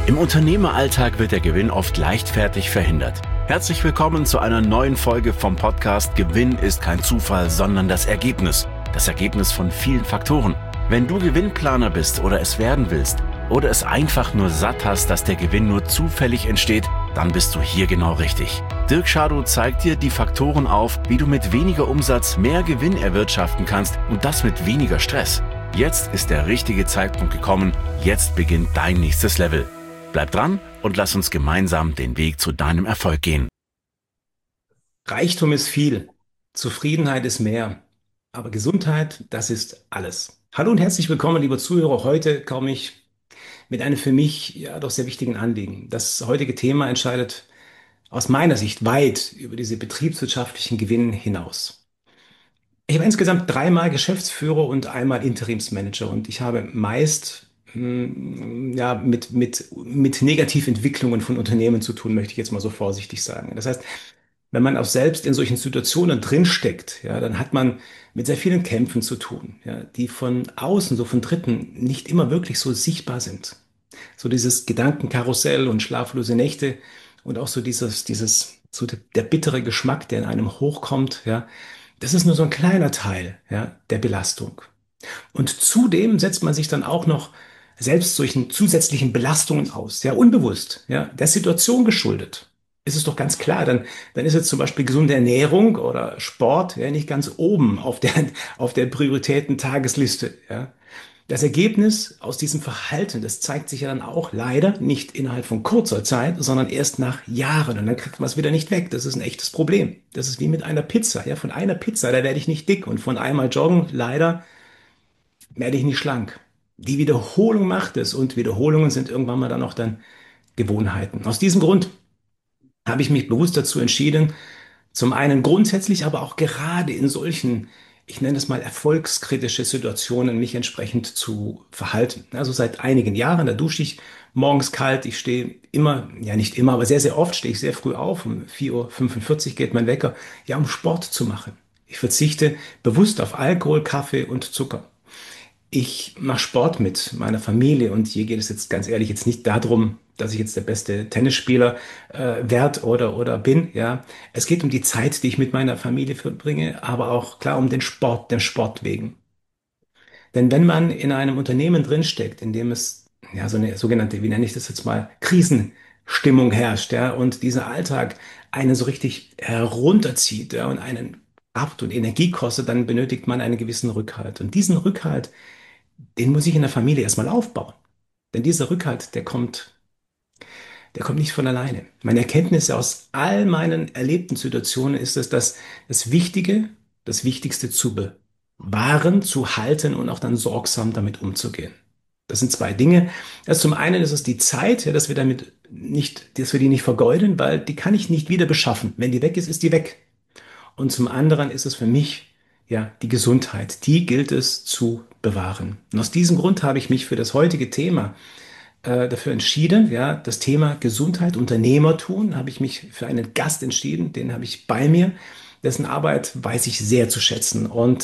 Im Unternehmeralltag wird der Gewinn oft leichtfertig verhindert. Herzlich willkommen zu einer neuen Folge vom Podcast Gewinn ist kein Zufall, sondern das Ergebnis. Das Ergebnis von vielen Faktoren. Wenn du Gewinnplaner bist oder es werden willst oder es einfach nur satt hast, dass der Gewinn nur zufällig entsteht, dann bist du hier genau richtig. Dirk Schadow zeigt dir die Faktoren auf, wie du mit weniger Umsatz mehr Gewinn erwirtschaften kannst und das mit weniger Stress. Jetzt ist der richtige Zeitpunkt gekommen. Jetzt beginnt dein nächstes Level. Bleib dran und lass uns gemeinsam den Weg zu deinem Erfolg gehen. Reichtum ist viel, Zufriedenheit ist mehr, aber Gesundheit, das ist alles. Hallo und herzlich willkommen, liebe Zuhörer. Heute komme ich mit einem für mich ja doch sehr wichtigen Anliegen. Das heutige Thema entscheidet aus meiner Sicht weit über diese betriebswirtschaftlichen Gewinne hinaus. Ich habe insgesamt dreimal Geschäftsführer und einmal Interimsmanager und ich habe meist ja, mit Negativentwicklungen von Unternehmen zu tun, möchte ich jetzt mal so vorsichtig sagen. Das heißt, wenn man auch selbst in solchen Situationen drinsteckt, ja, dann hat man mit sehr vielen Kämpfen zu tun, ja, die von außen, so von Dritten, nicht immer wirklich so sichtbar sind. So dieses Gedankenkarussell und schlaflose Nächte und auch so so der bittere Geschmack, der in einem hochkommt, ja, das ist nur so ein kleiner Teil, ja, der Belastung. Und zudem setzt man sich dann auch noch selbst solchen zusätzlichen Belastungen aus, ja, unbewusst, ja, der Situation geschuldet. Ist es doch ganz klar, dann ist jetzt zum Beispiel gesunde Ernährung oder Sport ja nicht ganz oben auf der Prioritäten-Tagesliste, ja. Das Ergebnis aus diesem Verhalten, das zeigt sich ja dann auch leider nicht innerhalb von kurzer Zeit, sondern erst nach Jahren. Und dann kriegt man es wieder nicht weg. Das ist ein echtes Problem. Das ist wie mit einer Pizza. Ja, von einer Pizza, da werde ich nicht dick. Und von einmal joggen, leider werde ich nicht schlank. Die Wiederholung macht es und Wiederholungen sind irgendwann mal dann auch dann Gewohnheiten. Aus diesem Grund habe ich mich bewusst dazu entschieden, zum einen grundsätzlich, aber auch gerade in solchen, ich nenne es mal erfolgskritische Situationen, mich entsprechend zu verhalten. Also seit einigen Jahren, da dusche ich morgens kalt. Ich stehe immer, ja nicht immer, aber sehr, sehr oft stehe ich sehr früh auf. Um 4:45 Uhr geht mein Wecker, ja, um Sport zu machen. Ich verzichte bewusst auf Alkohol, Kaffee und Zucker. Ich mache Sport mit meiner Familie und hier geht es jetzt ganz ehrlich jetzt nicht darum, dass ich jetzt der beste Tennisspieler werd oder bin. Ja, es geht um die Zeit, die ich mit meiner Familie verbringe, aber auch klar um den Sport wegen. Denn wenn man in einem Unternehmen drinsteckt, in dem es ja so eine sogenannte, wie nenne ich das jetzt mal, Krisenstimmung herrscht, ja, und dieser Alltag einen so richtig herunterzieht, ja, und einen Kraft und Energie kostet, dann benötigt man einen gewissen Rückhalt. Und diesen Rückhalt, den muss ich in der Familie erstmal aufbauen. Denn dieser Rückhalt, der kommt nicht von alleine. Meine Erkenntnisse aus all meinen erlebten Situationen ist es, dass das Wichtige, das Wichtigste zu bewahren, zu halten und auch dann sorgsam damit umzugehen. Das sind zwei Dinge. Also zum einen ist es die Zeit, ja, dass wir die nicht vergeuden, weil die kann ich nicht wieder beschaffen. Wenn die weg ist, ist die weg. Und zum anderen ist es für mich, ja, die Gesundheit. Die gilt es zu bewahren. Und aus diesem Grund habe ich mich für das heutige Thema dafür entschieden, ja, das Thema Gesundheit, Unternehmertum, habe ich mich für einen Gast entschieden, den habe ich bei mir, dessen Arbeit weiß ich sehr zu schätzen und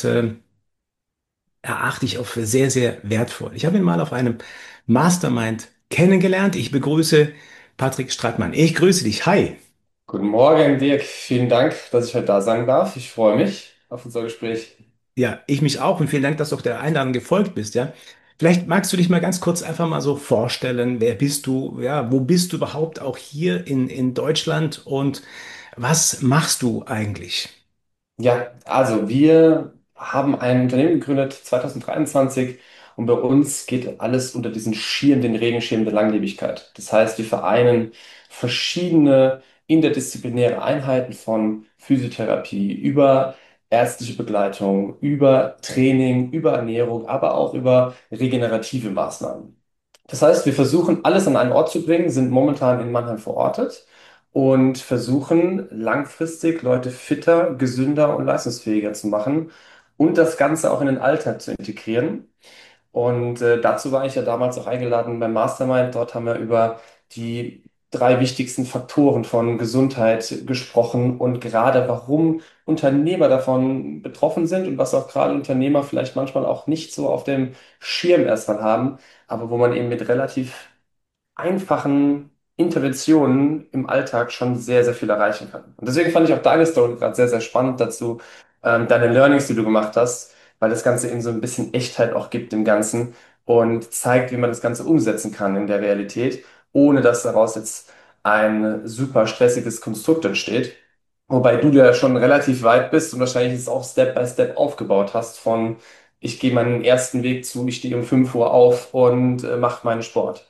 erachte ich auch für sehr, sehr wertvoll. Ich habe ihn mal auf einem Mastermind kennengelernt. Ich begrüße Patrick Strattmann. Ich grüße dich. Hi. Guten Morgen, Dirk. Vielen Dank, dass ich heute da sein darf. Ich freue mich auf unser Gespräch. Ja, ich mich auch und vielen Dank, dass du auch der Einladung gefolgt bist, ja. Vielleicht magst du dich mal ganz kurz einfach mal so vorstellen, wer bist du, ja, wo bist du überhaupt auch hier in Deutschland und was machst du eigentlich? Ja, also wir haben ein Unternehmen gegründet 2023 und bei uns geht alles unter diesen Schirm, den Regenschirm der Langlebigkeit. Das heißt, wir vereinen verschiedene interdisziplinäre Einheiten von Physiotherapie über ärztliche Begleitung, über Training, über Ernährung, aber auch über regenerative Maßnahmen. Das heißt, wir versuchen alles an einen Ort zu bringen, sind momentan in Mannheim verortet und versuchen langfristig Leute fitter, gesünder und leistungsfähiger zu machen und das Ganze auch in den Alltag zu integrieren. Und dazu war ich ja damals auch eingeladen beim Mastermind. Dort haben wir über die drei wichtigsten Faktoren von Gesundheit gesprochen und gerade warum Unternehmer davon betroffen sind und was auch gerade Unternehmer vielleicht manchmal auch nicht so auf dem Schirm erstmal haben, aber wo man eben mit relativ einfachen Interventionen im Alltag schon sehr, sehr viel erreichen kann. Und deswegen fand ich auch deine Story gerade sehr, sehr spannend dazu, deine Learnings, die du gemacht hast, weil das Ganze eben so ein bisschen Echtheit auch gibt im Ganzen und zeigt, wie man das Ganze umsetzen kann in der Realität, ohne dass daraus jetzt ein super stressiges Konstrukt entsteht. Wobei du ja schon relativ weit bist und wahrscheinlich es auch Step by Step aufgebaut hast von ich gehe meinen ersten Weg zu, ich stehe um 5 Uhr auf und mache meinen Sport.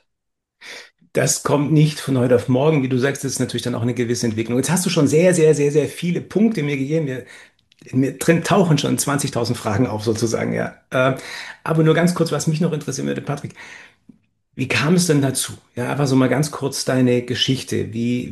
Das kommt nicht von heute auf morgen, wie du sagst, das ist natürlich dann auch eine gewisse Entwicklung. Jetzt hast du schon sehr, sehr, sehr, sehr viele Punkte mir gegeben. Mir drin tauchen schon 20.000 Fragen auf sozusagen, ja. Aber nur ganz kurz, was mich noch interessieren würde, Patrick, wie kam es denn dazu? Ja, einfach so mal ganz kurz deine Geschichte.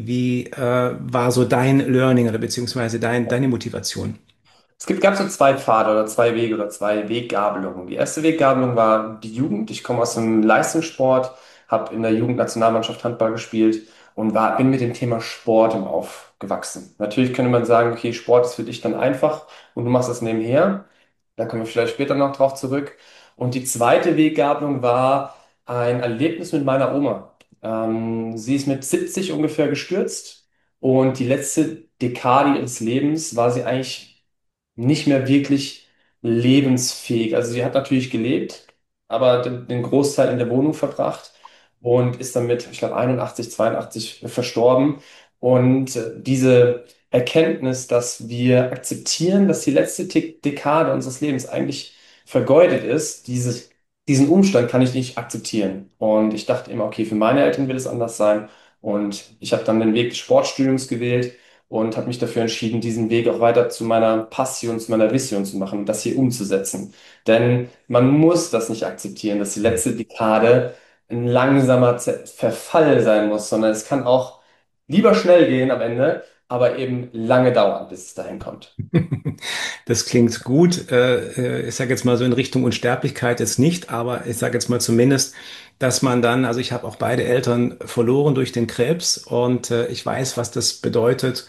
Wie war so dein Learning oder beziehungsweise deine Motivation? Gab so zwei Pfade oder zwei Wege oder zwei Weggabelungen. Die erste Weggabelung war die Jugend. Ich komme aus dem Leistungssport, habe in der Jugendnationalmannschaft Handball gespielt und bin mit dem Thema Sport im Aufgewachsen. Natürlich könnte man sagen, okay, Sport ist für dich dann einfach und du machst das nebenher. Da kommen wir vielleicht später noch drauf zurück. Und die zweite Weggabelung war ein Erlebnis mit meiner Oma. Sie ist mit 70 ungefähr gestürzt und die letzte Dekade ihres Lebens war sie eigentlich nicht mehr wirklich lebensfähig. Also sie hat natürlich gelebt, aber den Großteil in der Wohnung verbracht und ist dann mit, ich glaube, 81, 82 verstorben. Und diese Erkenntnis, dass wir akzeptieren, dass die letzte Dekade unseres Lebens eigentlich vergeudet ist, diesen Umstand kann ich nicht akzeptieren. Und ich dachte immer, okay, für meine Eltern wird es anders sein. Und ich habe dann den Weg des Sportstudiums gewählt und habe mich dafür entschieden, diesen Weg auch weiter zu meiner Passion, zu meiner Vision zu machen und das hier umzusetzen. Denn man muss das nicht akzeptieren, dass die letzte Dekade ein langsamer Verfall sein muss, sondern es kann auch lieber schnell gehen am Ende, aber eben lange dauern, bis es dahin kommt. Das klingt gut. Ich sage jetzt mal so in Richtung Unsterblichkeit jetzt nicht, aber ich sage jetzt mal zumindest, dass man dann, also ich habe auch beide Eltern verloren durch den Krebs und ich weiß, was das bedeutet,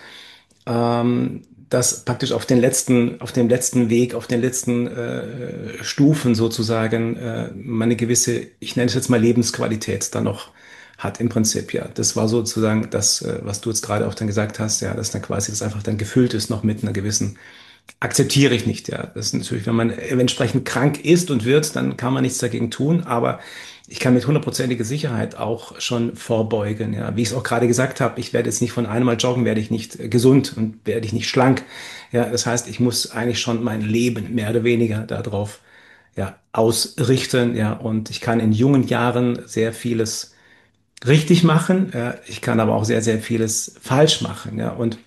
dass praktisch auf dem letzten Weg, auf den letzten Stufen sozusagen man eine gewisse, ich nenne es jetzt mal Lebensqualität dann noch hat im Prinzip, ja. Das war sozusagen das, was du jetzt gerade auch dann gesagt hast, ja, dass dann quasi das einfach dann gefüllt ist noch mit einer gewissen akzeptiere ich nicht, ja. Das ist natürlich, wenn man entsprechend krank ist und wird, dann kann man nichts dagegen tun, aber ich kann mit hundertprozentiger Sicherheit auch schon vorbeugen, ja. Wie ich es auch gerade gesagt habe, ich werde jetzt nicht von einem Mal joggen, werde ich nicht gesund und werde ich nicht schlank. Ja, das heißt, ich muss eigentlich schon mein Leben mehr oder weniger darauf, ja, ausrichten, ja. Und ich kann in jungen Jahren sehr vieles richtig machen, ja. Ich kann aber auch sehr, sehr vieles falsch machen, ja. Und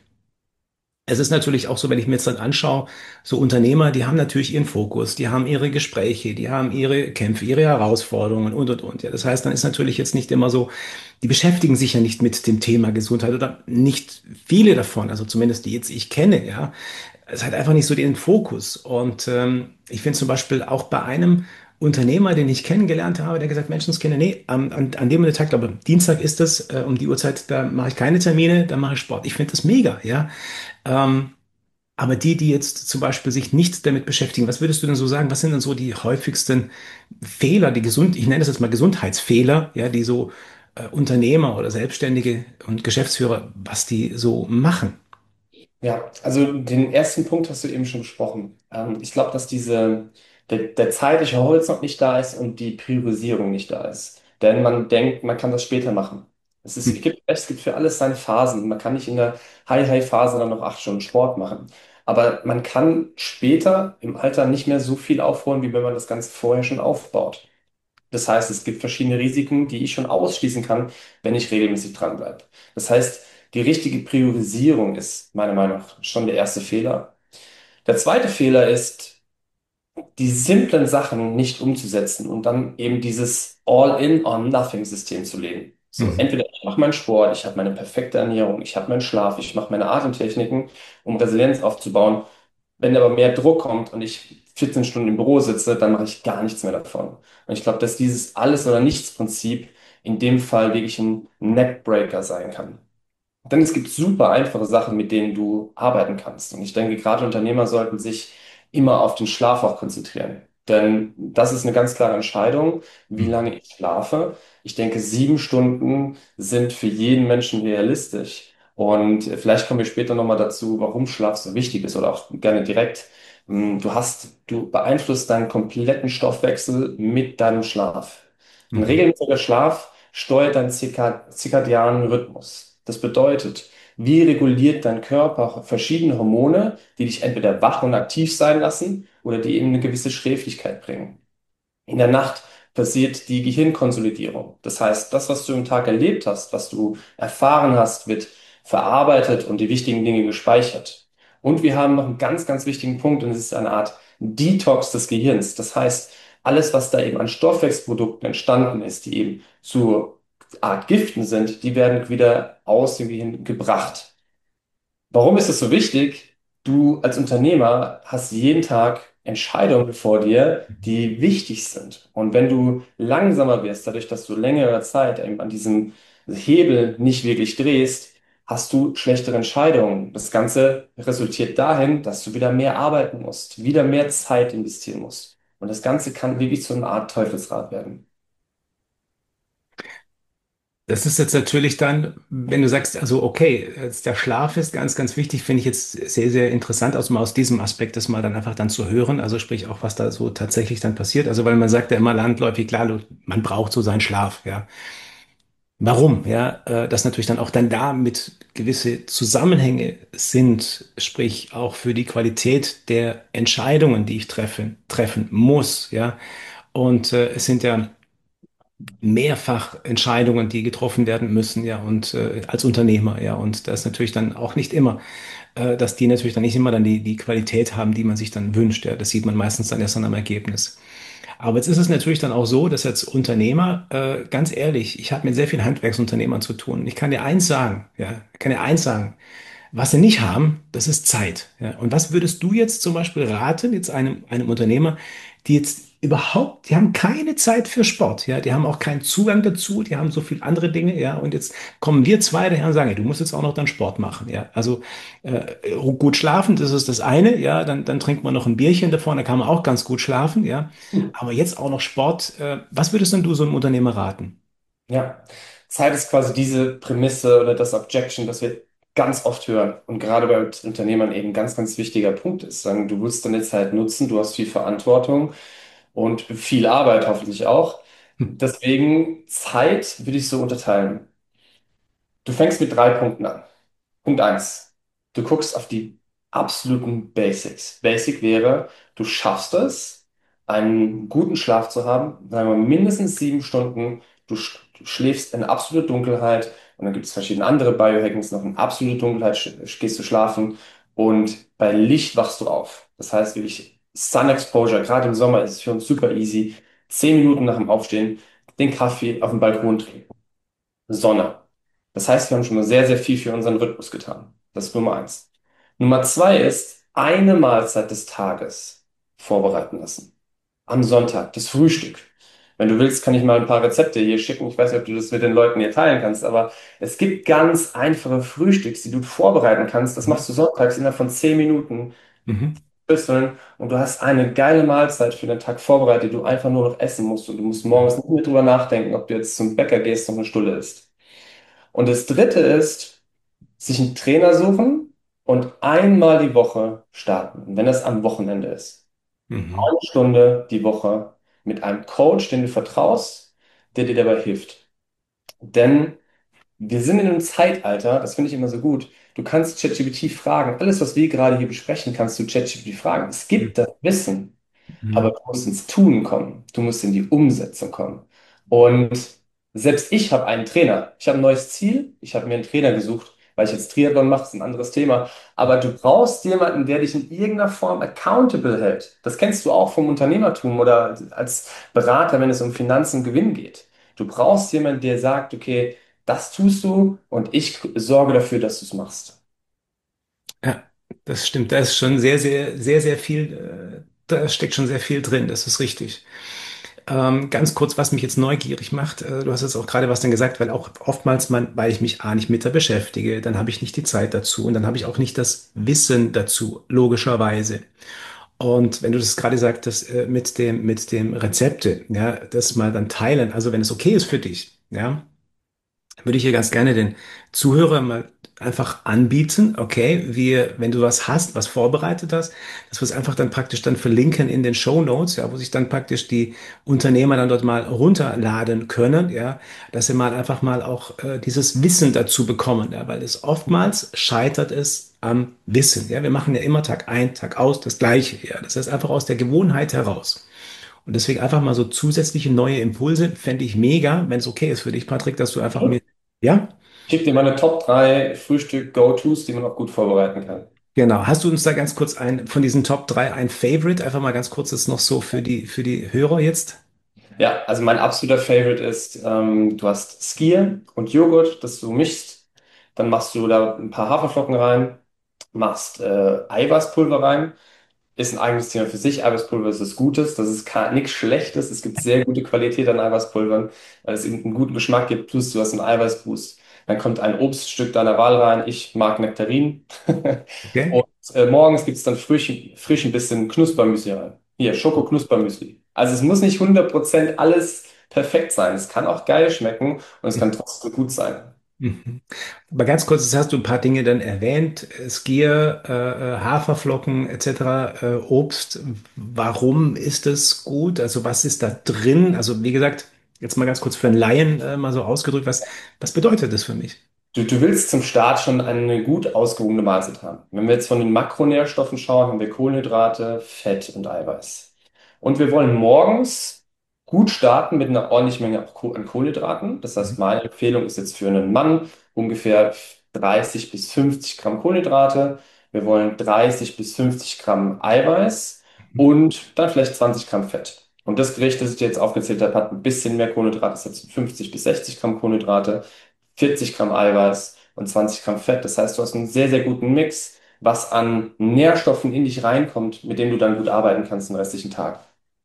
es ist natürlich auch so, wenn ich mir jetzt dann anschaue, so Unternehmer, die haben natürlich ihren Fokus, die haben ihre Gespräche, die haben ihre Kämpfe, ihre Herausforderungen und. Ja, das heißt, dann ist natürlich jetzt nicht immer so, die beschäftigen sich ja nicht mit dem Thema Gesundheit oder nicht viele davon, also zumindest die jetzt ich kenne, ja. Es hat einfach nicht so den Fokus. Und ich finde zum Beispiel auch bei einem Unternehmer, den ich kennengelernt habe, der gesagt, Menschenskinder, nee, an dem Tag, glaube Dienstag ist es, um die Uhrzeit, da mache ich keine Termine, da mache ich Sport. Ich finde das mega, ja. Ähm, aber die jetzt zum Beispiel sich nicht damit beschäftigen, was würdest du denn so sagen? Was sind denn so die häufigsten Fehler, ich nenne das jetzt mal Gesundheitsfehler, ja, die so Unternehmer oder Selbstständige und Geschäftsführer, was die so machen? Ja, also den ersten Punkt hast du eben schon besprochen. Ich glaube, dass der zeitliche Horizont nicht da ist und die Priorisierung nicht da ist. Denn man denkt, man kann das später machen. Es gibt für alles seine Phasen. Man kann nicht in der High-High-Phase dann noch 8 Stunden Sport machen. Aber man kann später im Alter nicht mehr so viel aufholen, wie wenn man das Ganze vorher schon aufbaut. Das heißt, es gibt verschiedene Risiken, die ich schon ausschließen kann, wenn ich regelmäßig dranbleibe. Das heißt, die richtige Priorisierung ist meiner Meinung nach schon der erste Fehler. Der zweite Fehler ist, die simplen Sachen nicht umzusetzen und dann eben dieses All-in-on-Nothing-System zu legen. So, Mhm. entweder ich mache meinen Sport, ich habe meine perfekte Ernährung, ich habe meinen Schlaf, ich mache meine Atemtechniken, um Resilienz aufzubauen. Wenn aber mehr Druck kommt und ich 14 Stunden im Büro sitze, dann mache ich gar nichts mehr davon. Und ich glaube, dass dieses Alles- oder Nichts-Prinzip in dem Fall wirklich ein Neckbreaker sein kann. Denn es gibt super einfache Sachen, mit denen du arbeiten kannst. Und ich denke, gerade Unternehmer sollten sich immer auf den Schlaf auch konzentrieren. Denn das ist eine ganz klare Entscheidung, wie Mhm. lange ich schlafe. Ich denke, 7 Stunden sind für jeden Menschen realistisch. Und vielleicht kommen wir später nochmal dazu, warum Schlaf so wichtig ist oder auch gerne direkt. Du beeinflusst deinen kompletten Stoffwechsel mit deinem Schlaf. Ein Mhm. regelmäßiger Schlaf steuert deinen zirkadianen Rhythmus. Das bedeutet, wie reguliert dein Körper verschiedene Hormone, die dich entweder wach und aktiv sein lassen oder die eben eine gewisse Schläfrigkeit bringen. In der Nacht passiert die Gehirnkonsolidierung. Das heißt, das, was du im Tag erlebt hast, was du erfahren hast, wird verarbeitet und die wichtigen Dinge gespeichert. Und wir haben noch einen ganz, ganz wichtigen Punkt, und es ist eine Art Detox des Gehirns. Das heißt, alles, was da eben an Stoffwechselprodukten entstanden ist, die eben zu Art Giften sind, die werden wieder aus dem Gehirn gebracht. Warum ist es so wichtig? Du als Unternehmer hast jeden Tag Entscheidungen vor dir, die wichtig sind. Und wenn du langsamer wirst, dadurch, dass du längere Zeit eben an diesem Hebel nicht wirklich drehst, hast du schlechtere Entscheidungen. Das Ganze resultiert dahin, dass du wieder mehr arbeiten musst, wieder mehr Zeit investieren musst. Und das Ganze kann wirklich zu einer Art Teufelsrad werden. Das ist jetzt natürlich dann, wenn du sagst, also okay, jetzt der Schlaf ist ganz, ganz wichtig, finde ich jetzt sehr, sehr interessant, also mal aus diesem Aspekt das mal dann einfach dann zu hören, also sprich auch, was da so tatsächlich dann passiert. Also weil man sagt ja immer landläufig, klar, man braucht so seinen Schlaf, ja. Warum? Ja, dass natürlich dann auch dann damit gewisse Zusammenhänge sind, sprich auch für die Qualität der Entscheidungen, die ich treffen muss, ja. Und es sind ja mehrfach Entscheidungen, die getroffen werden müssen, ja, und als Unternehmer, ja, und das ist natürlich dann auch nicht immer, dass die natürlich dann nicht immer dann die Qualität haben, die man sich dann wünscht, ja. Das sieht man meistens dann erst dann am Ergebnis. Aber jetzt ist es natürlich dann auch so, dass als Unternehmer, ganz ehrlich, ich habe mit sehr vielen Handwerksunternehmern zu tun. Ich kann dir eins sagen, ja, ich kann dir eins sagen, was sie nicht haben, das ist Zeit. Ja. Und was würdest du jetzt zum Beispiel raten, jetzt einem Unternehmer, die jetzt überhaupt, die haben keine Zeit für Sport, ja, die haben auch keinen Zugang dazu, die haben so viel andere Dinge, ja, und jetzt kommen wir zwei daher und sagen, ja, du musst jetzt auch noch dann Sport machen, ja. Also gut schlafen, das ist das eine, ja, dann trinkt man noch ein Bierchen davor, da kann man auch ganz gut schlafen, ja. Aber jetzt auch noch Sport, was würdest denn du so einem Unternehmer raten? Ja, Zeit ist quasi diese Prämisse oder das Objection, das wir ganz oft hören und gerade bei Unternehmern eben ein ganz, ganz wichtiger Punkt ist. Sagen, du willst deine Zeit nutzen, du hast viel Verantwortung und viel Arbeit hoffentlich auch. Hm. Deswegen Zeit würde ich so unterteilen. Du fängst mit 3 Punkten an. Punkt eins: Du guckst auf die absoluten Basics. Basic wäre, du schaffst es, einen guten Schlaf zu haben, sagen wir mindestens 7 Stunden. Du schläfst in absoluter Dunkelheit und dann gibt es verschiedene andere Biohackings. Noch in absoluter Dunkelheit gehst du schlafen und bei Licht wachst du auf. Das heißt wirklich Sun Exposure. Gerade im Sommer ist es für uns super easy. 10 Minuten nach dem Aufstehen den Kaffee auf dem Balkon trinken. Sonne. Das heißt, wir haben schon mal sehr, sehr viel für unseren Rhythmus getan. Das ist Nummer eins. Nummer zwei ist, eine Mahlzeit des Tages vorbereiten lassen. Am Sonntag, das Frühstück. Wenn du willst, kann ich mal ein paar Rezepte hier schicken. Ich weiß nicht, ob du das mit den Leuten hier teilen kannst, aber es gibt ganz einfache Frühstücks, die du vorbereiten kannst. Das Mhm. machst du sonntags innerhalb von 10 Minuten. Mhm. Schlüsseln und du hast eine geile Mahlzeit für den Tag vorbereitet, die du einfach nur noch essen musst und du musst morgens nicht mehr drüber nachdenken, ob du jetzt zum Bäcker gehst und eine Stulle isst. Und das dritte ist, sich einen Trainer suchen und einmal die Woche starten. Und wenn das am Wochenende ist, Mhm. eine Stunde die Woche mit einem Coach, den du vertraust, der dir dabei hilft. Denn wir sind in einem Zeitalter, das finde ich immer so gut. Du kannst ChatGPT fragen. Alles, was wir gerade hier besprechen, kannst du ChatGPT fragen. Es gibt das Wissen. Aber Mhm. du musst ins Tun kommen. Du musst in die Umsetzung kommen. Und selbst ich habe einen Trainer. Ich habe ein neues Ziel. Ich habe mir einen Trainer gesucht, weil ich jetzt Triathlon mache, ist ein anderes Thema. Aber du brauchst jemanden, der dich in irgendeiner Form accountable hält. Das kennst du auch vom Unternehmertum oder als Berater, wenn es um Finanzen und Gewinn geht. Du brauchst jemanden, der sagt, okay, das tust du und ich sorge dafür, dass du es machst. Ja, das stimmt. Da ist schon sehr, sehr, sehr, sehr viel, da steckt schon sehr viel drin. Das ist richtig. Ganz kurz, was mich jetzt neugierig macht, du hast jetzt auch gerade was dann gesagt, weil auch oftmals weil ich mich A nicht mit da beschäftige, dann habe ich nicht die Zeit dazu und dann habe ich auch nicht das Wissen dazu, logischerweise. Und wenn du das gerade sagtest, mit dem Rezepte, ja, das mal dann teilen, also wenn es okay ist für dich, ja, würde ich hier ganz gerne den Zuhörern mal einfach anbieten, okay, wenn du was hast, was vorbereitet hast, dass wir es einfach dann praktisch dann verlinken in den Show Notes, ja, wo sich dann praktisch die Unternehmer dann dort mal runterladen können, ja, dass sie mal einfach mal auch dieses Wissen dazu bekommen, ja, weil es oftmals scheitert es am Wissen, ja, wir machen ja immer Tag ein, Tag aus das Gleiche, ja, das heißt einfach aus der Gewohnheit heraus. Und deswegen einfach mal so zusätzliche neue Impulse fände ich mega, wenn es okay ist für dich, Patrick, dass du einfach mir, ja, Ich schicke dir meine Top 3 Frühstück-Go-Tos, die man auch gut vorbereiten kann. genau. Hast du uns da ganz kurz von diesen Top 3 ein Favorite? Einfach mal ganz kurz das noch so für die Hörer jetzt. Ja, also mein absoluter Favorite ist, du hast Skier und Joghurt, das du mischst. Dann machst du da ein paar Haferflocken rein, machst Eiweißpulver rein. Ist ein eigenes Thema für sich. Eiweißpulver ist was Gutes, das ist nichts Schlechtes. Es gibt sehr gute Qualität an Eiweißpulvern, weil es eben einen guten Geschmack gibt, plus du hast einen Eiweißboost. Dann kommt ein Obststück deiner Wahl rein. Ich mag Nektarinen. Okay. Und morgens gibt es dann frisch ein bisschen Knuspermüsli rein. Hier, Schoko-Knuspermüsli. Also es muss nicht 100% alles perfekt sein. Es kann auch geil schmecken und es kann trotzdem gut sein. Mhm. Aber ganz kurz, jetzt hast du ein paar Dinge dann erwähnt. Skier, Haferflocken etc., Obst. Warum ist es gut? Also was ist da drin? Also wie gesagt, jetzt mal ganz kurz für einen Laien mal so ausgedrückt, was bedeutet das für mich? Du willst zum Start schon eine gut ausgewogene Mahlzeit haben. Wenn wir jetzt von den Makronährstoffen schauen, haben wir Kohlenhydrate, Fett und Eiweiß. Und wir wollen morgens gut starten mit einer ordentlichen Menge auch an Kohlenhydraten. Das heißt, meine Empfehlung ist jetzt für einen Mann ungefähr 30 bis 50 Gramm Kohlenhydrate. Wir wollen 30 bis 50 Gramm Eiweiß und dann vielleicht 20 Gramm Fett. Und das Gericht, das ich dir jetzt aufgezählt habe, hat ein bisschen mehr Kohlenhydrate, das hat 50 bis 60 Gramm Kohlenhydrate. 40 Gramm Eiweiß und 20 Gramm Fett. Das heißt, du hast einen sehr, sehr guten Mix, was an Nährstoffen in dich reinkommt, mit dem du dann gut arbeiten kannst den restlichen Tag.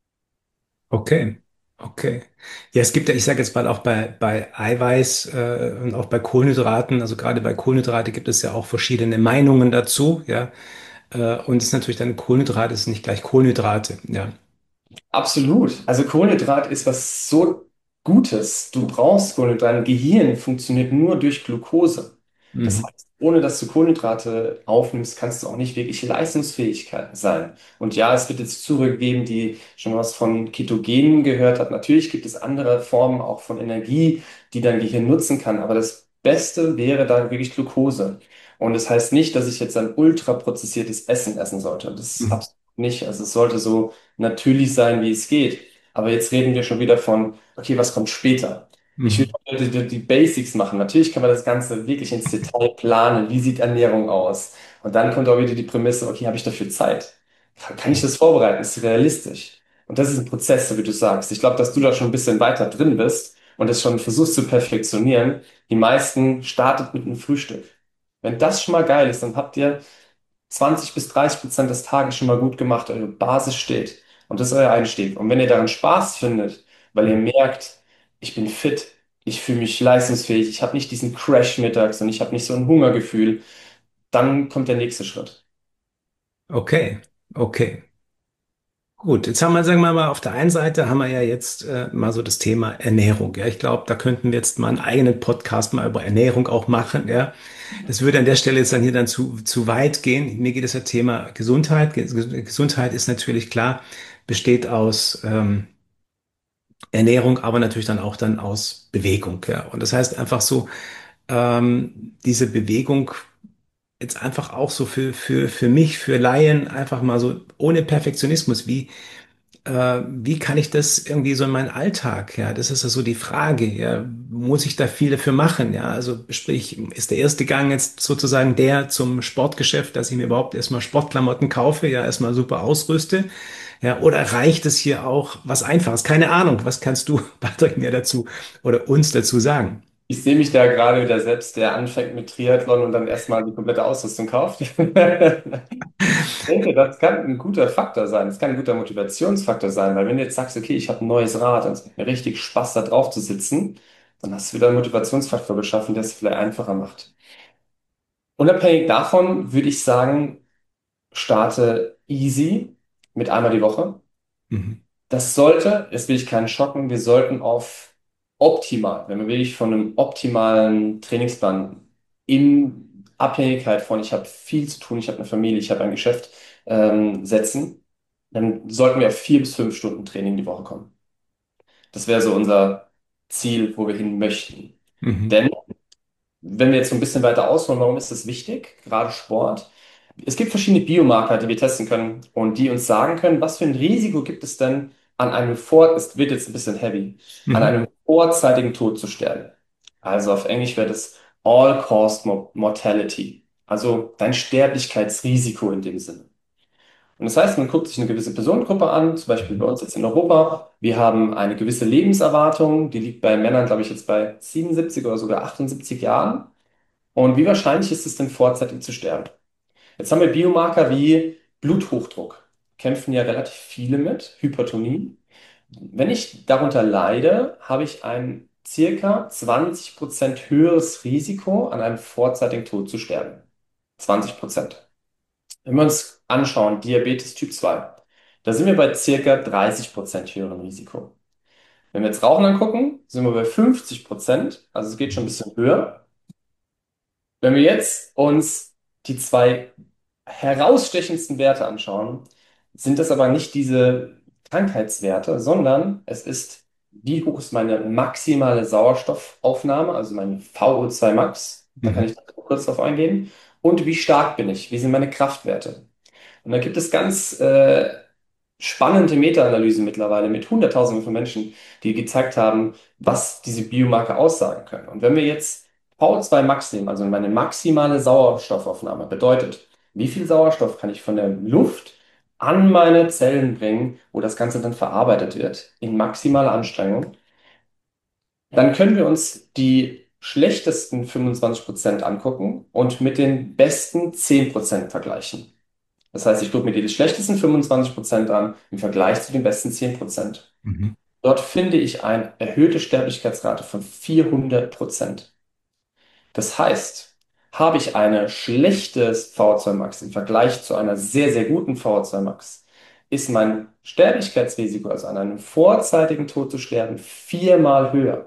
Okay, okay. Ja, es gibt ja, ich sage jetzt mal auch bei Eiweiß und auch bei Kohlenhydraten, also gerade bei Kohlenhydrate gibt es ja auch verschiedene Meinungen dazu, ja. Und es ist natürlich dann Kohlenhydrate ist nicht gleich Kohlenhydrate, ja. Absolut. Also Kohlenhydrat ist was so Gutes. Du brauchst Kohlenhydrate. Dein Gehirn funktioniert nur durch Glucose. Das Mhm. heißt, ohne dass du Kohlenhydrate aufnimmst, kannst du auch nicht wirklich leistungsfähig sein. Und ja, es wird jetzt Zuhörer geben, die schon was von Ketogenen gehört hat. Natürlich gibt es andere Formen auch von Energie, die dein Gehirn nutzen kann. Aber das Beste wäre dann wirklich Glucose. Und das heißt nicht, dass ich jetzt ein ultraprozessiertes Essen essen sollte. Das ist Mhm. absolut nicht. Also es sollte so natürlich sein, wie es geht. Aber jetzt reden wir schon wieder von, okay, was kommt später? Ich will Mhm. heute die Basics machen. Natürlich kann man das Ganze wirklich ins Detail planen. Wie sieht Ernährung aus? Und dann kommt auch wieder die Prämisse, okay, habe ich dafür Zeit? Kann ich das vorbereiten? Ist es realistisch? Und das ist ein Prozess, so wie du sagst. Ich glaube, dass du da schon ein bisschen weiter drin bist und es schon versuchst zu perfektionieren. Die meisten startet mit einem Frühstück. Wenn das schon mal geil ist, dann habt ihr 20 bis 30% des Tages schon mal gut gemacht, eure Basis steht. Und das ist euer Einstieg. Und wenn ihr daran Spaß findet, weil ihr merkt, ich bin fit, ich fühle mich leistungsfähig, ich habe nicht diesen Crash mittags und ich habe nicht so ein Hungergefühl, dann kommt der nächste Schritt. Okay, okay. Gut, jetzt haben wir, sagen wir mal, auf der einen Seite haben wir ja jetzt mal so das Thema Ernährung. Ja, ich glaube, da könnten wir jetzt mal einen eigenen Podcast mal über Ernährung auch machen. Ja, das würde an der Stelle jetzt dann hier dann zu weit gehen. Mir geht es ja Thema Gesundheit. Gesundheit ist natürlich klar, besteht aus Ernährung, aber natürlich dann auch dann aus Bewegung. Ja, und das heißt einfach so, diese Bewegung jetzt einfach auch so für mich, für Laien, einfach mal so ohne Perfektionismus, wie kann ich das irgendwie so in meinen Alltag? Ja, das ist ja so die Frage. Ja, muss ich da viel dafür machen? Ja, also sprich, ist der erste Gang jetzt sozusagen der zum Sportgeschäft, dass ich mir überhaupt erstmal Sportklamotten kaufe, ja, erstmal super ausrüste? Ja, oder reicht es hier auch was Einfaches? Keine Ahnung. Was kannst du, Patrick, mir dazu oder uns dazu sagen? Ich sehe mich da gerade wieder selbst, der anfängt mit Triathlon und dann erstmal die komplette Ausrüstung kauft. Ich denke, das kann ein guter Faktor sein. Das kann ein guter Motivationsfaktor sein, weil wenn du jetzt sagst, okay, ich habe ein neues Rad und es macht mir richtig Spaß, da drauf zu sitzen, dann hast du wieder einen Motivationsfaktor geschaffen, der es vielleicht einfacher macht. Unabhängig davon würde ich sagen, starte easy. mit einmal die Woche. Mhm. Das sollte, jetzt will ich keinen schocken, wir sollten auf optimal, wenn wir wirklich von einem optimalen Trainingsplan in Abhängigkeit von, ich habe viel zu tun, ich habe eine Familie, ich habe ein Geschäft, setzen, dann sollten wir auf 4 bis 5 Stunden Training die Woche kommen. Das wäre so unser Ziel, wo wir hin möchten. Mhm. Denn wenn wir jetzt so ein bisschen weiter ausholen, warum ist das wichtig, gerade Sport? Es gibt verschiedene Biomarker, die wir testen können und die uns sagen können, was für ein Risiko gibt es denn an einem es wird jetzt ein bisschen heavy, an Mhm. einem vorzeitigen Tod zu sterben. Also auf Englisch wäre das All-Cause Mortality, also dein Sterblichkeitsrisiko in dem Sinne. Und das heißt, man guckt sich eine gewisse Personengruppe an, zum Beispiel bei Mhm. uns jetzt in Europa. Wir haben eine gewisse Lebenserwartung, die liegt bei Männern, glaube ich, jetzt bei 77 oder sogar 78 Jahren. Und wie wahrscheinlich ist es denn, vorzeitig zu sterben? Jetzt haben wir Biomarker wie Bluthochdruck. Kämpfen ja relativ viele mit, Hypertonie. Wenn ich darunter leide, habe ich ein circa 20% höheres Risiko, an einem vorzeitigen Tod zu sterben. 20%. Wenn wir uns anschauen, Diabetes Typ 2, da sind wir bei circa 30% höherem Risiko. Wenn wir jetzt Rauchen angucken, sind wir bei 50%, also es geht schon ein Mhm. bisschen höher. Wenn wir jetzt uns die zwei herausstechendsten Werte anschauen, sind das aber nicht diese Krankheitswerte, sondern es ist, wie hoch ist meine maximale Sauerstoffaufnahme, also mein VO2 Max, da kann Mhm. ich kurz drauf eingehen, und wie stark bin ich, wie sind meine Kraftwerte. Und da gibt es ganz spannende Meta-Analysen mittlerweile mit Hunderttausenden von Menschen, die gezeigt haben, was diese Biomarker aussagen können. Und wenn wir jetzt V2 Max nehmen, also meine maximale Sauerstoffaufnahme, bedeutet, wie viel Sauerstoff kann ich von der Luft an meine Zellen bringen, wo das Ganze dann verarbeitet wird, in maximaler Anstrengung, dann können wir uns die schlechtesten 25% angucken und mit den besten 10% vergleichen. Das heißt, ich gucke mir die schlechtesten 25% an im Vergleich zu den besten 10%. Mhm. Dort finde ich eine erhöhte Sterblichkeitsrate von 400%. Das heißt, habe ich eine schlechtes VO2 Max im Vergleich zu einer sehr, sehr guten VO2 Max, ist mein Sterblichkeitsrisiko, also an einem vorzeitigen Tod zu sterben, viermal höher.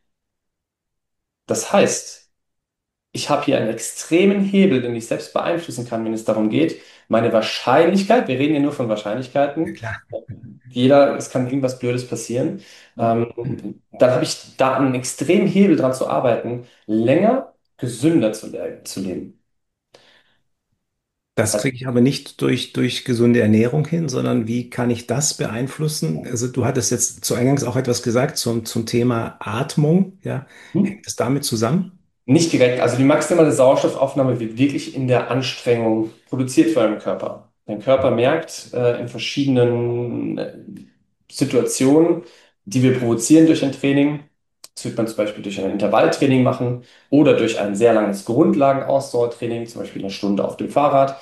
Das heißt, ich habe hier einen extremen Hebel, den ich selbst beeinflussen kann, wenn es darum geht, meine Wahrscheinlichkeit, wir reden ja nur von Ja, Wahrscheinlichkeiten, klar. es kann irgendwas Blödes passieren, Mhm. dann habe ich da einen extremen Hebel dran zu arbeiten, länger gesünder zu leben. Das Also, kriege ich aber nicht durch gesunde Ernährung hin, sondern wie kann ich das beeinflussen? Also du hattest jetzt zu Eingangs auch etwas gesagt zum Thema Atmung, ja. hm? Hängt es damit zusammen? Nicht direkt. Also die maximale Sauerstoffaufnahme wird wirklich in der Anstrengung produziert von deinem Körper. Dein Körper merkt in verschiedenen Situationen, die wir provozieren durch ein Training. Das wird man zum Beispiel durch ein Intervalltraining machen oder durch ein sehr langes Grundlagenausdauertraining, zum Beispiel eine Stunde auf dem Fahrrad,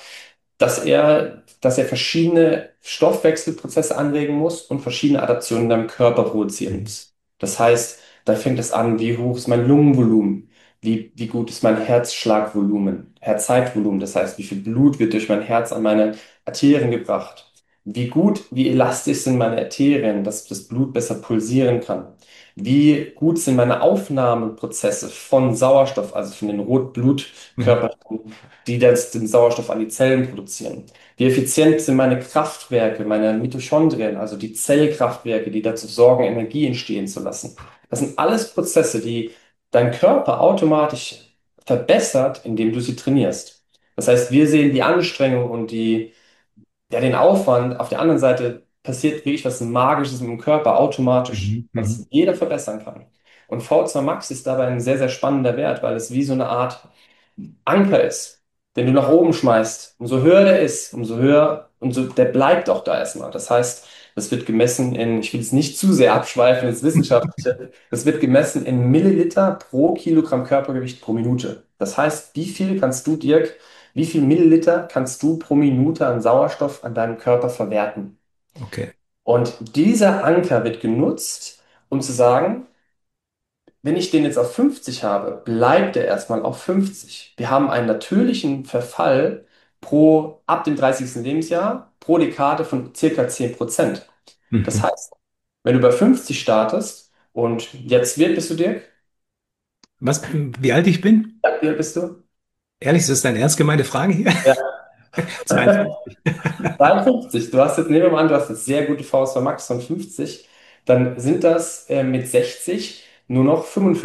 dass er verschiedene Stoffwechselprozesse anregen muss und verschiedene Adaptionen in deinem Körper provozieren Mhm. muss. Das heißt, da fängt es an, wie hoch ist mein Lungenvolumen? Wie gut ist mein Herzschlagvolumen, Herzzeitvolumen, das heißt, wie viel Blut wird durch mein Herz an meine Arterien gebracht? Wie gut, wie elastisch sind meine Arterien, dass das Blut besser pulsieren kann? Wie gut sind meine Aufnahmeprozesse von Sauerstoff, also von den Mhm. Rotblutkörperchen, die den Sauerstoff an die Zellen produzieren? Wie effizient sind meine Kraftwerke, meine Mitochondrien, also die Zellkraftwerke, die dazu sorgen, Energie entstehen zu lassen? Das sind alles Prozesse, die dein Körper automatisch verbessert, indem du sie trainierst. Das heißt, wir sehen die Anstrengung und den Aufwand. Auf der anderen Seite passiert wirklich was Magisches im Körper automatisch, Mhm. Mhm. was jeder verbessern kann. Und V2 Max ist dabei ein sehr, sehr spannender Wert, weil es wie so eine Art Anker ist, den du nach oben schmeißt. Umso höher der ist, umso höher, der bleibt auch da erstmal. Das heißt, das wird gemessen ich will es nicht zu sehr abschweifen ins Wissenschaftliche, das wird gemessen in Milliliter pro Kilogramm Körpergewicht pro Minute. Das heißt, Dirk, wie viel Milliliter kannst du pro Minute an Sauerstoff an deinem Körper verwerten? Okay. Und dieser Anker wird genutzt, um zu sagen, wenn ich den jetzt auf 50 habe, bleibt er erstmal auf 50. Wir haben einen natürlichen Verfall ab dem 30. Lebensjahr pro Dekade von circa 10%. Das Mhm. heißt, wenn du bei 50 startest und jetzt, wie alt bist du, Dirk? Wie alt ich bin? Ja, wie alt bist du? Ehrlich, ist das deine ernst gemeinte Frage hier? Ja. 52. 53. Du hast jetzt, nehmen wir mal an, du hast jetzt sehr gute VSV Max von 50, dann sind das mit 60 nur noch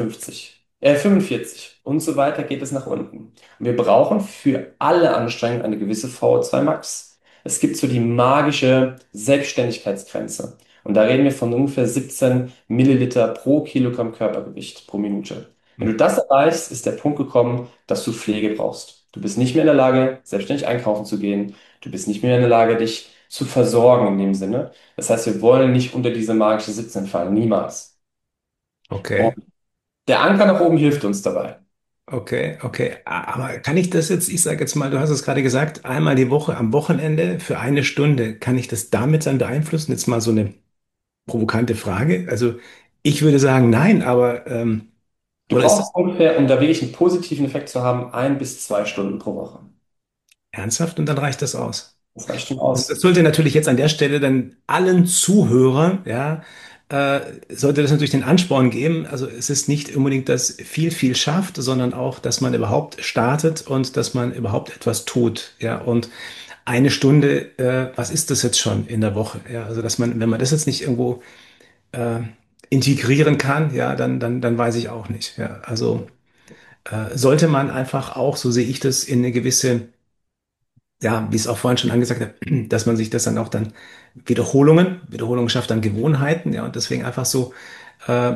45 und so weiter geht es nach unten. Und wir brauchen für alle Anstrengungen eine gewisse VO2 Max. Es gibt so die magische Selbstständigkeitsgrenze. Und da reden wir von ungefähr 17 Milliliter pro Kilogramm Körpergewicht pro Minute. Wenn du das erreichst, ist der Punkt gekommen, dass du Pflege brauchst. Du bist nicht mehr in der Lage, selbstständig einkaufen zu gehen. Du bist nicht mehr in der Lage, dich zu versorgen in dem Sinne. Das heißt, wir wollen nicht unter diese magische 17 fallen, niemals. Und Okay, der Anker nach oben hilft uns dabei. okay, okay. Aber kann ich das jetzt, ich sage jetzt mal, du hast es gerade gesagt, einmal die Woche am Wochenende für eine Stunde, kann ich das damit dann beeinflussen? Jetzt mal so eine provokante Frage. Also ich würde sagen, nein, aber Du oder ist brauchst das ungefähr, um da wirklich einen positiven Effekt zu haben, 1 bis 2 Stunden pro Woche. ernsthaft und dann reicht das aus? Das reicht schon Also das aus. sollte natürlich jetzt an der Stelle dann allen Zuhörern, ja, sollte das natürlich den Ansporn geben. Also es ist nicht unbedingt, dass viel schafft, sondern auch, dass man überhaupt startet und dass man überhaupt etwas tut, ja. Und eine Stunde, was ist das jetzt schon in der Woche? Ja, also dass man, wenn man das jetzt nicht irgendwo äh, integrieren kann, ja, dann weiß ich auch nicht. Ja, also sollte man einfach auch, so sehe ich das, in eine gewisse, ja, wie es auch vorhin schon angesagt hat, dass man sich das dann auch dann Wiederholungen schafft dann Gewohnheiten, ja, und deswegen einfach so, äh,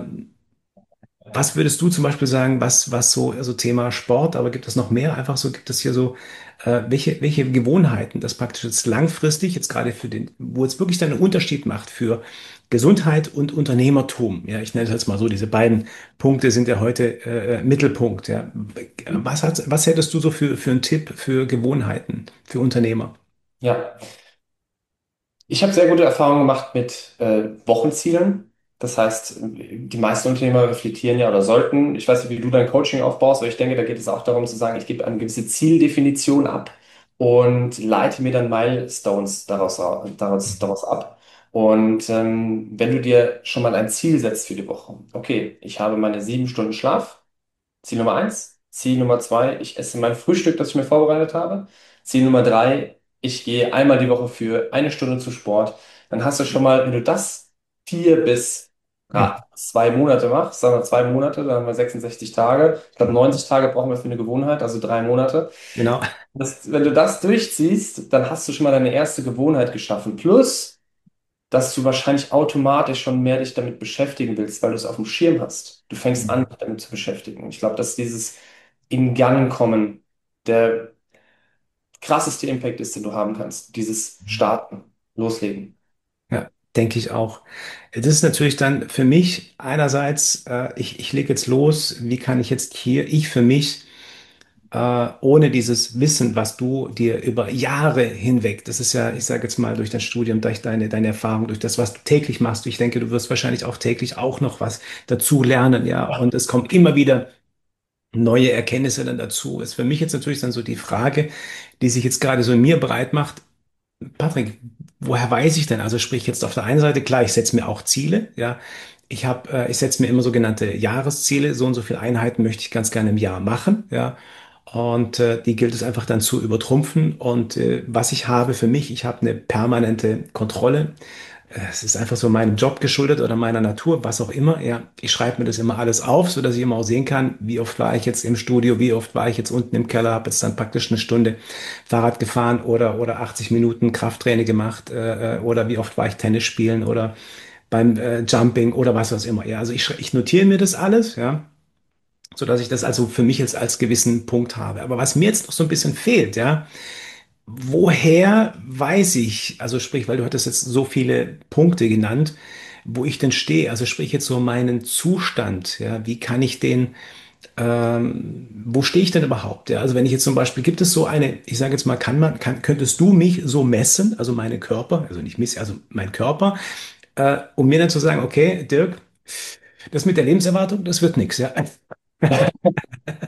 was würdest du zum Beispiel sagen, was so, also Thema Sport, aber gibt es noch mehr? Einfach so, gibt es hier so, welche Gewohnheiten das praktisch jetzt langfristig, jetzt gerade für den, wo es wirklich dann einen Unterschied macht für Gesundheit und Unternehmertum. Ja, ich nenne es jetzt mal so, diese beiden Punkte sind ja heute Mittelpunkt. Ja. Was hättest du so für einen Tipp für Gewohnheiten für Unternehmer? Ja, ich habe sehr gute Erfahrungen gemacht mit Wochenzielen. Das heißt, die meisten Unternehmer reflektieren ja oder sollten, ich weiß nicht, wie du dein Coaching aufbaust, aber ich denke, da geht es auch darum zu sagen, ich gebe eine gewisse Zieldefinition ab und leite mir dann Milestones daraus ab. Und wenn du dir schon mal ein Ziel setzt für die Woche, okay, ich habe meine 7 Stunden Schlaf. Ziel Nummer eins. Ziel Nummer zwei, ich esse mein Frühstück, das ich mir vorbereitet habe. Ziel Nummer drei, ich gehe einmal die Woche für eine Stunde zu Sport. Dann hast du schon mal, wenn du das 2 Monate machst, sagen wir 2 Monate, dann haben wir 66 Tage. Ich glaube, 90 Tage brauchen wir für eine Gewohnheit, also 3 Monate. Genau. Wenn du das durchziehst, dann hast du schon mal deine erste Gewohnheit geschaffen. Plus, dass du wahrscheinlich automatisch schon mehr dich damit beschäftigen willst, weil du es auf dem Schirm hast. Du fängst an, dich damit zu beschäftigen. Ich glaube, dass dieses in Gang kommen der krasseste Impact ist, den du haben kannst. Dieses Starten, Loslegen. Ja, denke ich auch. Das ist natürlich dann für mich einerseits, ich lege jetzt los, wie kann ich jetzt hier, ich für mich, ohne dieses Wissen, was du dir über Jahre hinweg, das ist ja, ich sage jetzt mal, durch dein Studium, durch deine Erfahrung, durch das, was du täglich machst, ich denke, du wirst wahrscheinlich auch täglich auch noch was dazu lernen, ja, und es kommen immer wieder neue Erkenntnisse dann dazu. Ist für mich jetzt natürlich dann so die Frage, die sich jetzt gerade so in mir breit macht, Patrick, woher weiß ich denn? Also sprich jetzt auf der einen Seite, klar, ich setze mir auch Ziele, ja. Ich setze mir immer sogenannte Jahresziele, so und so viele Einheiten möchte ich ganz gerne im Jahr machen, ja. Und die gilt es einfach dann zu übertrumpfen. Und was ich habe für mich, ich habe eine permanente Kontrolle. Es ist einfach so meinem Job geschuldet oder meiner Natur, was auch immer. Ja, ich schreibe mir das immer alles auf, so dass ich immer auch sehen kann, wie oft war ich jetzt im Studio, wie oft war ich jetzt unten im Keller, habe jetzt dann praktisch eine Stunde Fahrrad gefahren oder 80 Minuten Krafttraining gemacht oder wie oft war ich Tennis spielen oder beim Jumping oder was immer. Ja, also ich notiere mir das alles, ja, so dass ich das also für mich jetzt als gewissen Punkt habe. Aber was mir jetzt noch so ein bisschen fehlt, ja, woher weiß ich, also sprich, weil du hattest jetzt so viele Punkte genannt, wo ich denn stehe, also sprich jetzt so meinen Zustand, ja, wie kann ich den, wo stehe ich denn überhaupt? Ja, also wenn ich jetzt zum Beispiel, gibt es so eine, ich sage jetzt mal, könntest du mich so messen, also meine Körper, also nicht miss, also mein Körper, um mir dann zu sagen, okay, Dirk, das mit der Lebenserwartung, das wird nichts, ja.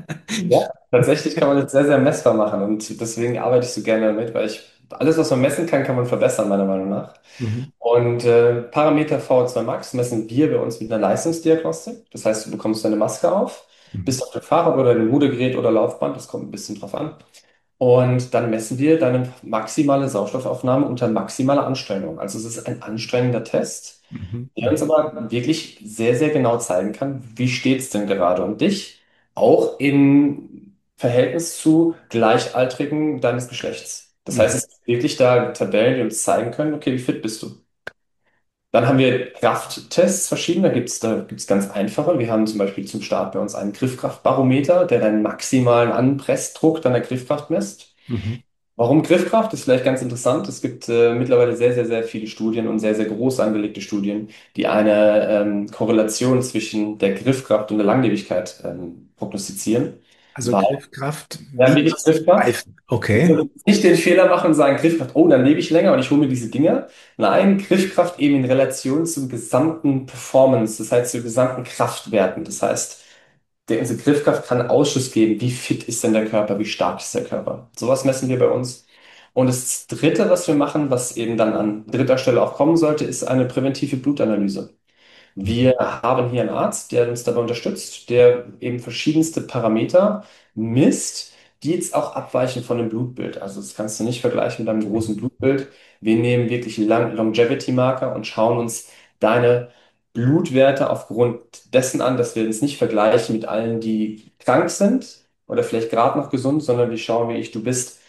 Ja, tatsächlich kann man das sehr, sehr messbar machen und deswegen arbeite ich so gerne damit, weil alles, was man messen kann, kann man verbessern, meiner Meinung nach. Mhm. Und Parameter VO2 Max messen wir bei uns mit einer Leistungsdiagnostik. Das heißt, du bekommst deine Maske auf, Mhm. bist auf dem Fahrrad oder dem Rudergerät oder Laufband, das kommt ein bisschen drauf an. Und dann messen wir deine maximale Sauerstoffaufnahme unter maximaler Anstrengung. Also es ist ein anstrengender Test, Mhm. der uns aber wirklich sehr, sehr genau zeigen kann, wie steht es denn gerade um dich, auch im Verhältnis zu Gleichaltrigen deines Geschlechts. Das heißt, Mhm. es gibt wirklich da Tabellen, die uns zeigen können, okay, wie fit bist du? Dann haben wir Krafttests verschiedene, da gibt's ganz einfache. Wir haben zum Beispiel zum Start bei uns einen Griffkraftbarometer, der deinen maximalen Anpressdruck deiner Griffkraft misst. Mhm. Warum Griffkraft? Das ist vielleicht ganz interessant. Es gibt mittlerweile sehr, sehr, sehr viele Studien und sehr, sehr groß angelegte Studien, die eine Korrelation zwischen der Griffkraft und der Langlebigkeit prognostizieren. Also Weil, Griffkraft, ja, wie wirklich was? Griffkraft. Reifen. Wir Okay. sollen nicht den Fehler machen und sagen, Griffkraft, oh, dann lebe ich länger und ich hole mir diese Dinger. Nein, Griffkraft eben in Relation zum gesamten Performance, das heißt zu gesamten Kraftwerten. Das heißt, unsere Griffkraft kann Ausschuss geben, wie fit ist denn der Körper, wie stark ist der Körper. Sowas messen wir bei uns. Und das Dritte, was wir machen, was eben dann an dritter Stelle auch kommen sollte, ist eine präventive Blutanalyse. Mhm. Wir haben hier einen Arzt, der uns dabei unterstützt, der eben verschiedenste Parameter misst, die jetzt auch abweichen von dem Blutbild. Also das kannst du nicht vergleichen mit einem großen Blutbild. Wir nehmen wirklich Longevity-Marker und schauen uns deine Blutwerte aufgrund dessen an, dass wir uns nicht vergleichen mit allen, die krank sind oder vielleicht gerade noch gesund, sondern wir schauen, wie ich, du bist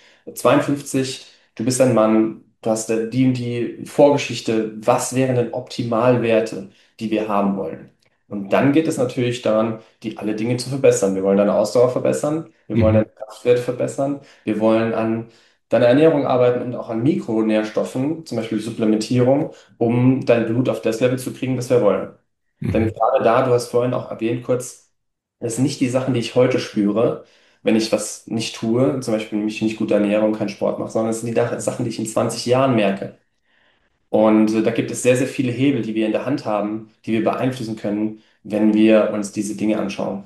52, du bist ein Mann, du hast die und die Vorgeschichte, was wären denn Optimalwerte, die wir haben wollen. Und dann geht es natürlich daran, die alle Dinge zu verbessern. Wir wollen deine Ausdauer verbessern, wir wollen Mhm. deine Kraftwerte verbessern, wir wollen an deiner Ernährung arbeiten und auch an Mikronährstoffen, zum Beispiel Supplementierung, um dein Blut auf das Level zu kriegen, das wir wollen. Denn Mhm. gerade da, du hast vorhin auch erwähnt kurz, das sind nicht die Sachen, die ich heute spüre, wenn ich was nicht tue, zum Beispiel mich nicht gut ernähre und keinen Sport mache, sondern es sind die Sachen, die ich in 20 Jahren merke. Und da gibt es sehr, sehr viele Hebel, die wir in der Hand haben, die wir beeinflussen können, wenn wir uns diese Dinge anschauen.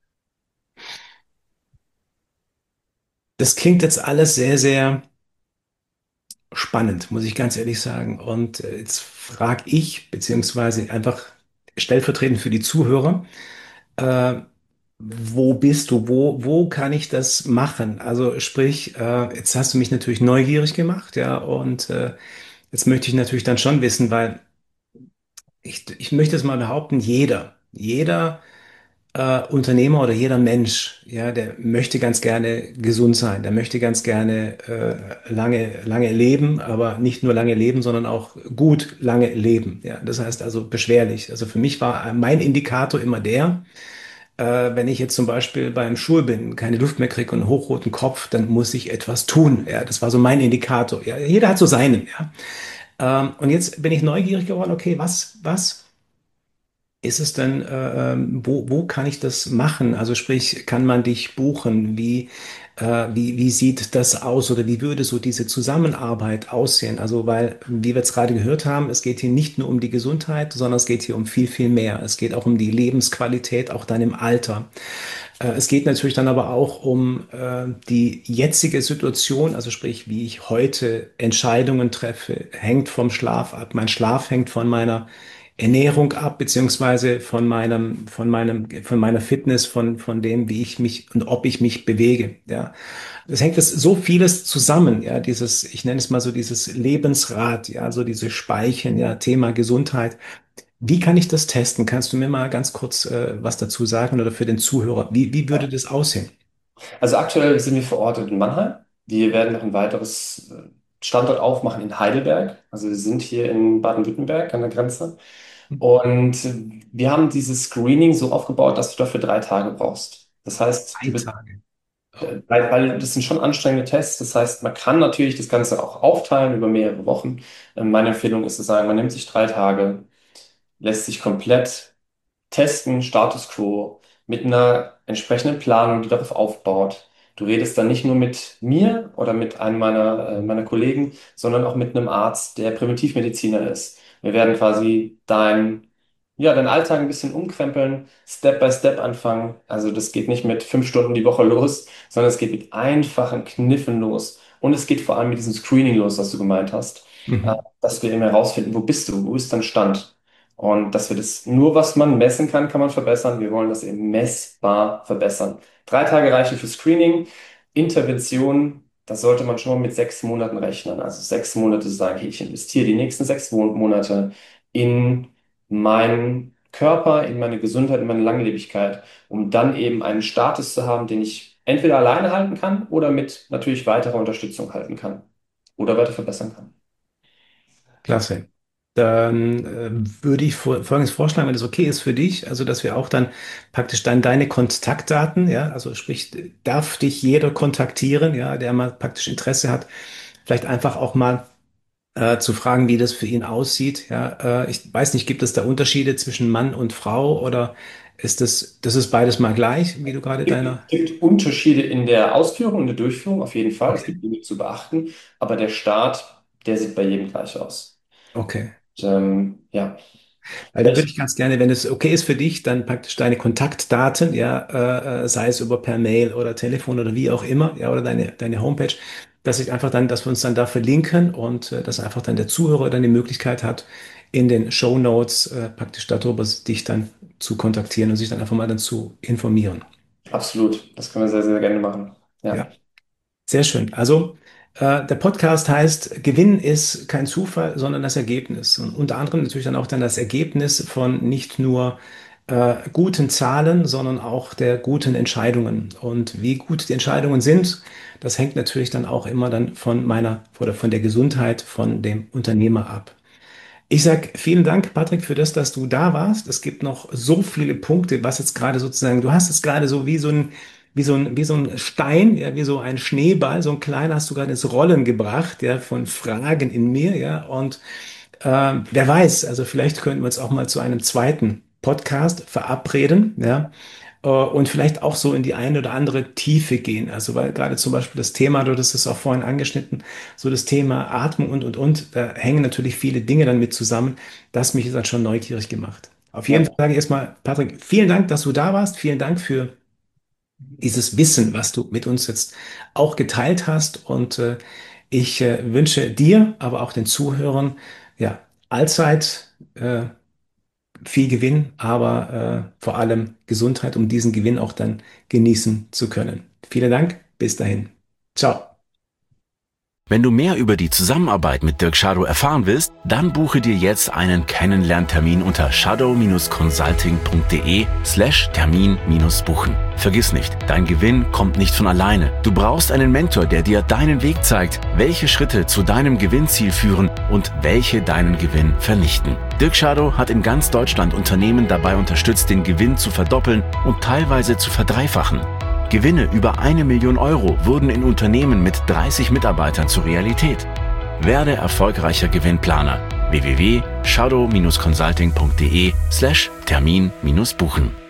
Das klingt jetzt alles sehr, sehr spannend, muss ich ganz ehrlich sagen. Und jetzt frage ich, beziehungsweise einfach stellvertretend für die Zuhörer, äh, wo bist du? Wo kann ich das machen? Also sprich, jetzt hast du mich natürlich neugierig gemacht, ja, und jetzt möchte ich natürlich dann schon wissen, weil ich möchte es mal behaupten, jeder Unternehmer oder jeder Mensch, ja, der möchte ganz gerne gesund sein, der möchte ganz gerne lange leben, aber nicht nur lange leben, sondern auch gut lange leben. Ja, das heißt also beschwerlich. Also für mich war mein Indikator immer der, wenn ich jetzt zum Beispiel beim Stuhl bin, keine Luft mehr kriege und einen hochroten Kopf, dann muss ich etwas tun. Ja, das war so mein Indikator. Ja, jeder hat so seinen. Ja. Und jetzt bin ich neugierig geworden. Okay, was ist es denn, wo kann ich das machen? Also sprich, kann man dich buchen? Wie sieht das aus oder wie würde so diese Zusammenarbeit aussehen? Also, weil, wie wir jetzt gerade gehört haben, es geht hier nicht nur um die Gesundheit, sondern es geht hier um viel, viel mehr. Es geht auch um die Lebensqualität, auch dann im Alter. Es geht natürlich dann aber auch um die jetzige Situation, also sprich, wie ich heute Entscheidungen treffe, hängt vom Schlaf ab. Mein Schlaf hängt von meiner Ernährung ab, beziehungsweise von meiner Fitness, von dem, wie ich mich und ob ich mich bewege. Ja, es hängt das so vieles zusammen. Ja, ich nenne es mal so dieses Lebensrad, ja, so diese Speichen, ja, Thema Gesundheit. Wie kann ich das testen? Kannst du mir mal ganz kurz was dazu sagen oder für den Zuhörer? Wie würde das aussehen? Also aktuell sind wir verortet in Mannheim. Wir werden noch ein weiteres Standort aufmachen in Heidelberg. Also wir sind hier in Baden-Württemberg an der Grenze. Und wir haben dieses Screening so aufgebaut, dass du dafür 3 Tage brauchst. Das heißt, Drei Tage. Oh. weil das sind schon anstrengende Tests. Das heißt, man kann natürlich das Ganze auch aufteilen über mehrere Wochen. Meine Empfehlung ist zu sagen, man nimmt sich 3 Tage, lässt sich komplett testen, Status quo, mit einer entsprechenden Planung, die darauf aufbaut. Du redest dann nicht nur mit mir oder mit einem meiner Kollegen, sondern auch mit einem Arzt, der Präventivmediziner ist. Wir werden quasi dein ja, deinen Alltag ein bisschen umkrempeln, Step by Step anfangen. Also das geht nicht mit 5 Stunden die Woche los, sondern es geht mit einfachen Kniffen los. Und es geht vor allem mit diesem Screening los, was du gemeint hast, Mhm. dass wir eben herausfinden, wo bist du, wo ist dein Stand? Und dass wir das nur, was man messen kann, kann man verbessern. Wir wollen das eben messbar verbessern. 3 Tage reichen für Screening. Intervention, da sollte man schon mal mit 6 Monaten rechnen. Also 6 Monate sagen, hey, ich investiere die nächsten 6 Monate in meinen Körper, in meine Gesundheit, in meine Langlebigkeit, um dann eben einen Status zu haben, den ich entweder alleine halten kann oder mit natürlich weiterer Unterstützung halten kann oder weiter verbessern kann. Klasse. Dann würde ich Folgendes vorschlagen, wenn das okay ist für dich, also dass wir auch dann praktisch dann deine Kontaktdaten, ja, also sprich, darf dich jeder kontaktieren, ja, der mal praktisch Interesse hat, vielleicht einfach auch mal zu fragen, wie das für ihn aussieht. Ja, ich weiß nicht, gibt es da Unterschiede zwischen Mann und Frau oder das ist beides mal gleich, wie du gerade deiner? Es gibt Unterschiede in der Ausführung und der Durchführung, auf jeden Fall. Es Okay, gibt Dinge zu beachten, aber der Start, der sieht bei jedem gleich aus. okay. Ja, Weil da würde ich ganz gerne, wenn es okay ist für dich, dann praktisch deine Kontaktdaten, ja, sei es über per Mail oder Telefon oder wie auch immer, ja, oder deine Homepage, dass wir uns dann da verlinken und dass einfach dann der Zuhörer dann die Möglichkeit hat, in den Shownotes praktisch darüber dich dann zu kontaktieren und sich dann einfach mal dann zu informieren. absolut. Das können wir sehr, sehr gerne machen. Ja, Ja. Sehr schön. Also, der Podcast heißt, Gewinn ist kein Zufall, sondern das Ergebnis. Und unter anderem natürlich dann auch dann das Ergebnis von nicht nur guten Zahlen, sondern auch der guten Entscheidungen. Und wie gut die Entscheidungen sind, das hängt natürlich dann auch immer dann von meiner oder von der Gesundheit von dem Unternehmer ab. Ich sag vielen Dank, Patrick, für das, dass du da warst. Es gibt noch so viele Punkte, was jetzt gerade sozusagen, du hast es gerade so wie so ein Stein, ja, wie so ein Schneeball, so ein kleiner hast du gerade ins Rollen gebracht, ja, von Fragen in mir, ja. Und wer weiß, also vielleicht könnten wir uns auch mal zu einem zweiten Podcast verabreden, ja, und vielleicht auch so in die eine oder andere Tiefe gehen. Also weil gerade zum Beispiel das Thema, du hast es auch vorhin angeschnitten, so das Thema Atmung und, da hängen natürlich viele Dinge dann mit zusammen. Das mich jetzt dann schon neugierig gemacht. Auf jeden Fall ja, sage ich erstmal, Patrick, vielen Dank, dass du da warst. Vielen Dank für dieses Wissen, was du mit uns jetzt auch geteilt hast. Und ich wünsche dir, aber auch den Zuhörern, ja, allzeit viel Gewinn, aber vor allem Gesundheit, um diesen Gewinn auch dann genießen zu können. Vielen Dank, bis dahin. Ciao. Wenn du mehr über die Zusammenarbeit mit Dirk Schadow erfahren willst, dann buche dir jetzt einen Kennenlerntermin unter shadow-consulting.de/Termin-buchen. Vergiss nicht, dein Gewinn kommt nicht von alleine. Du brauchst einen Mentor, der dir deinen Weg zeigt, welche Schritte zu deinem Gewinnziel führen und welche deinen Gewinn vernichten. Dirk Schadow hat in ganz Deutschland Unternehmen dabei unterstützt, den Gewinn zu verdoppeln und teilweise zu verdreifachen. Gewinne über 1 Million Euro wurden in Unternehmen mit 30 Mitarbeitern zur Realität. Werde erfolgreicher Gewinnplaner. www.shadow-consulting.de/Termin-buchen